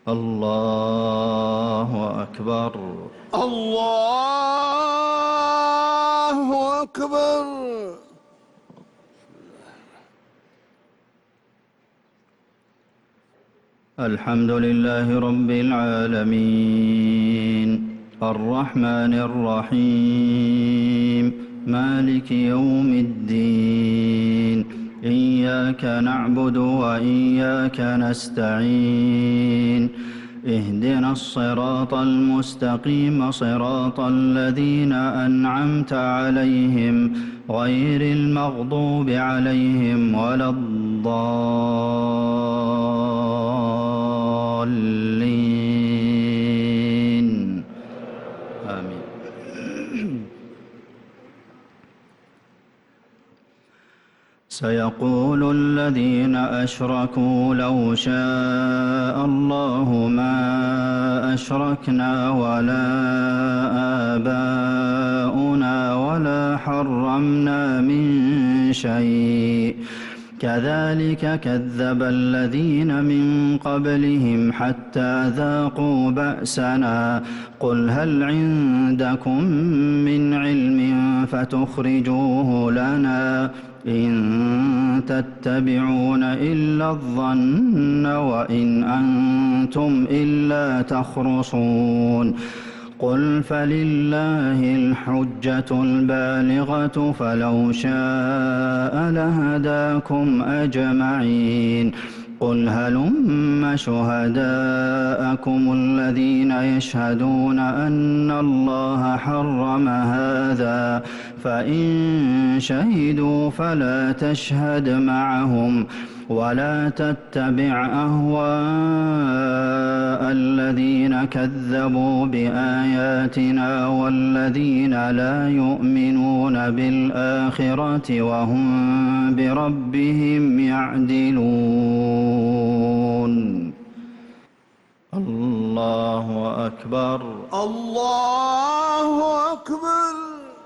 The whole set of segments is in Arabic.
الله أكبر. الله أكبر. الحمد لله رب العالمين الرحمن الرحيم مالك يوم الدين إياك نعبد وإياك نستعين اهدنا الصراط المستقيم صراط الذين أنعمت عليهم غير المغضوب عليهم ولا الضالين آمين. سيقول الذين أشركوا لو شاء الله ما أشركنا ولا آباؤنا ولا حرمنا من شيء كذلك كذب الذين من قبلهم حتى ذاقوا بأسنا قل هل عندكم من علم فتخرجوه لنا إن تتبعون إلا الظن وإن أنتم إلا تخرصون قل فلله الحجة البالغة فلو شاء لهداكم أجمعين قل هلم شهداءكم الذين يشهدون أن الله حرم هذا فإن شهدوا فلا تشهد معهم ولا تتبع أهواء الذين كذبوا بآياتنا والذين لا يؤمنون بالآخرة وهم بربهم يعدلون. الله أكبر. الله أكبر.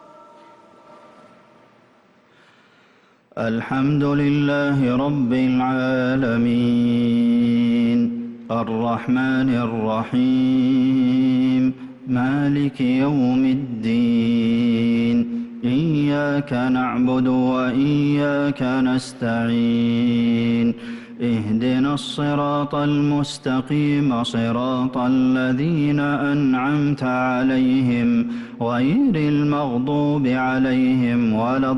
الحمد لله رب العالمين الرحمن الرحيم مالك يوم الدين إياك نعبد وإياك نستعين اهدنا الصراط المستقيم صراط الذين أنعمت عليهم غير المغضوب عليهم ولا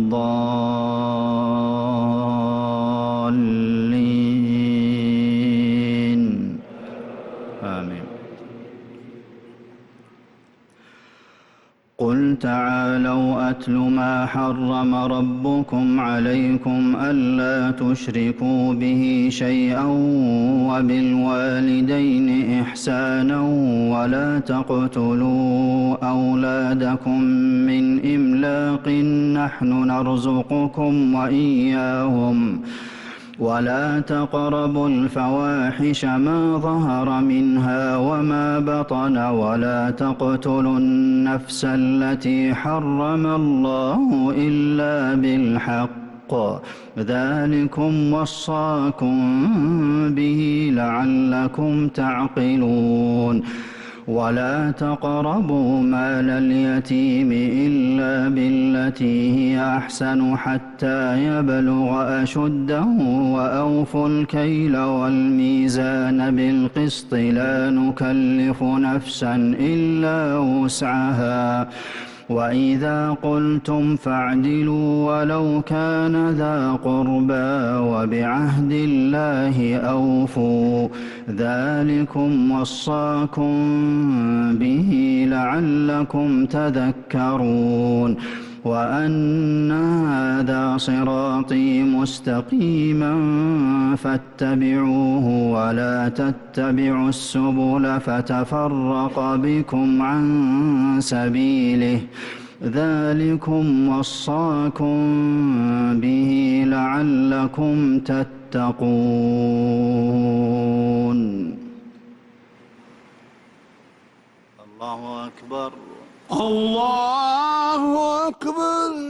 الضالين آمين. قل تعالوا أتل ما حرم ربكم عليكم ألا تشركوا به شيئا وبالوالدين إحسانا ولا تقتلوا أولادكم من إملاق نحن نرزقكم وإياهم ولا تقربوا الفواحش ما ظهر منها وما بطن ولا تقتلوا النفس التي حرم الله إلا بالحق ذلكم وصاكم به لعلكم تعقلون ولا تقربوا مال اليتيم إلا بالتي هي أحسن حتى يبلغ أشده وأوفوا الكيل والميزان بالقسط لا نكلف نفسا إلا وسعها وإذا قلتم فاعدلوا ولو كان ذا قربى وبعهد الله أوفوا ذلكم وصاكم به لعلكم تذكرون وأن هذا صراطي مستقيما فاتبعوه ولا تتبعوا السبل فتفرق بكم عن سبيله ذلكم وصاكم به لعلكم تتقون. الله أكبر. الله أكبر.